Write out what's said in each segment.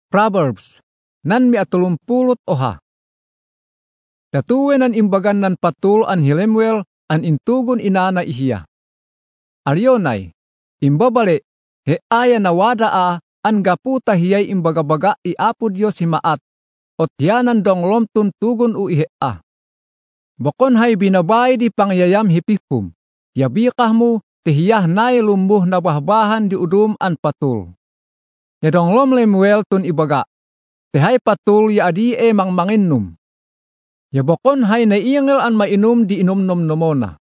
Proverbs, nan miatulumpulot oha. Datuwen an imbagan nan patul an Hilemuel an intugon inana ihiya. Arionay, imbabale, he aya na wadaa an gaputa hiyay imbagabaga iapo Diyos himaat, ot yanan donglom tuntugon u ihea. Bokon hay binabay di pangyayam hipipum, yabikah mo tihiyah nay lumbuh na bahbahan di udum an patul. Yadonglom Lemuel tun ibaga, tihay patul ya adi mang manginum. Yabokon hay naiingil an mainum di inumnom nomona.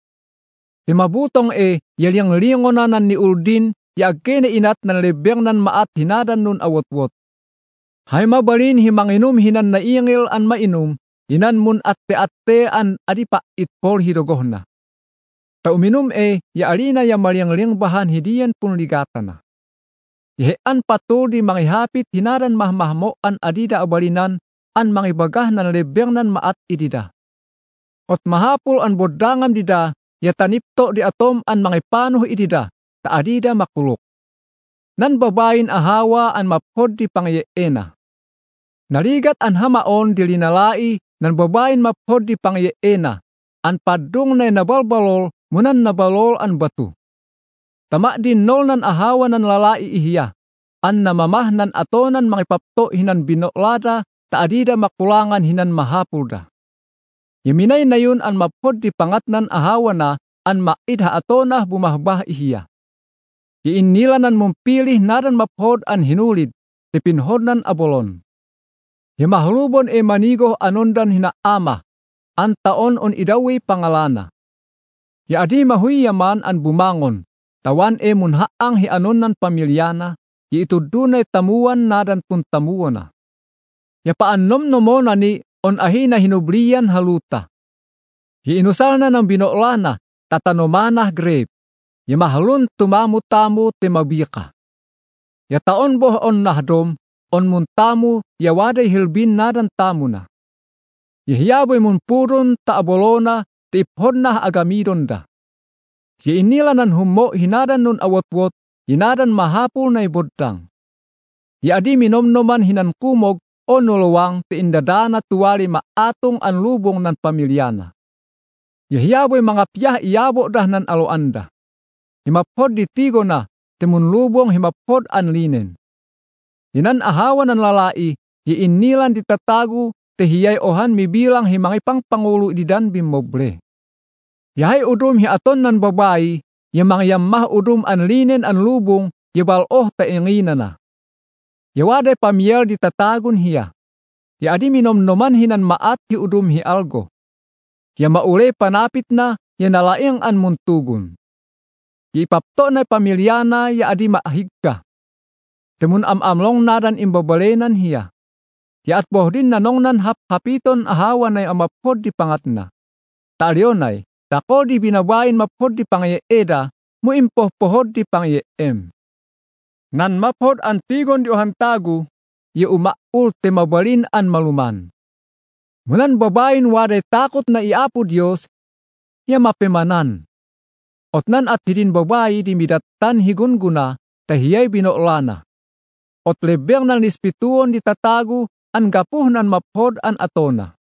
Timabutong yalyang lingon na nan ni Uldin ya agkene inat nan lebeng nan maat hinadan nun awot-wot. Hay mabalin himanginum hinan naiingil an mainum, inan mun atte-atte an adipa itpol hidogohna. Ta uminum ya alina ya malyang bahan hidiyan pun ligatana. Yehean patul di mangihapit hinadan mahmahmo an adida abalinan an mangibagah nan lebeng nan maat idida. Ot mahapul an bodangam dida, ya tanipto di atom an mangipanuh idida, ta adida makulok. Nan babayin ahawa an maphod di pangyeena. Naligat an hamaon di linalai, nan babayin maphod di pangyeena, an padung na nabalbalol, munan nabalol an batu. Tama din nol nan ahawa nan lalai ihiya, an namamah nan atonan mangipapto hinan binoklada, ta adida makulangan hinan mahapulda. Yaminay na yun an maphod di pangatnan ahawa na an maidha atonah bumahbah ihiya. Iinilanan mumpilih nadan maphod an hinulid, tipinhod nan abolon. Yamahlubon manigo anondan hinaama, an taon on idawi pangalana. Ya adi mahui yaman an bumangon, tawan munhaang hianonan pamilyana, itudunay tamuan nadan pun tamuana. Ya paanom nomona ni on ahina hinublian haluta. Hiinusal na ng binoklana, tatanomanah grape. Ya mahalun tumamu-tamu temabika. Ya taon boh on nahdom, on muntamu ya waday hilbin nadan tamu na. Ya hiyaboy munpurun taabolona tiphod na agamidon da. Ya inilanan hummo hinadan nun awot-wot, hinadan mahapul na ibodang. Ya adi minomnoman hinan kumog, o nuluwang ti indadana tuwali maatong an lubong nan pamilyana. Yahiyaboy mga piyah iyabo dah nan aloanda. Himapod di tigo na, timun lubong himapod an linen. Hinan ahawa nan lalai, iinilan di tatagu, tehiyay ohan mibilang himangipang pangulo didan bimoble. Yahay udum hiaton nan babayi, yamangyamah udum an linen an lubong, yabaloh taingina na. Yawaday pamiyel di tatagun hiya. Ya adi minomnoman hinan maat hi udum hi algo. Ya maule panapit na ya nalaing an muntugun. Ipapto na pamilyana ya adi maahigka. Temun amlong nadan imbabalenan hiya. Ya at bohdin nanong nan hapiton ahawa na amapod di pangatna. Talionay, tako di binabayin mapod di pangyeeda, mu impohpohod di pangyeem. Nan maphod antigon di ohantagu, ya umaul temabalin an maluman. Mulan babayin waday takot na iapo Diyos, ya mapemanan. Otnan at hidin babayi di midatan higunguna, tahiyay binoklana. Ot lebeng nan lispituon di tatagu, an gapuh nan maphod an atona.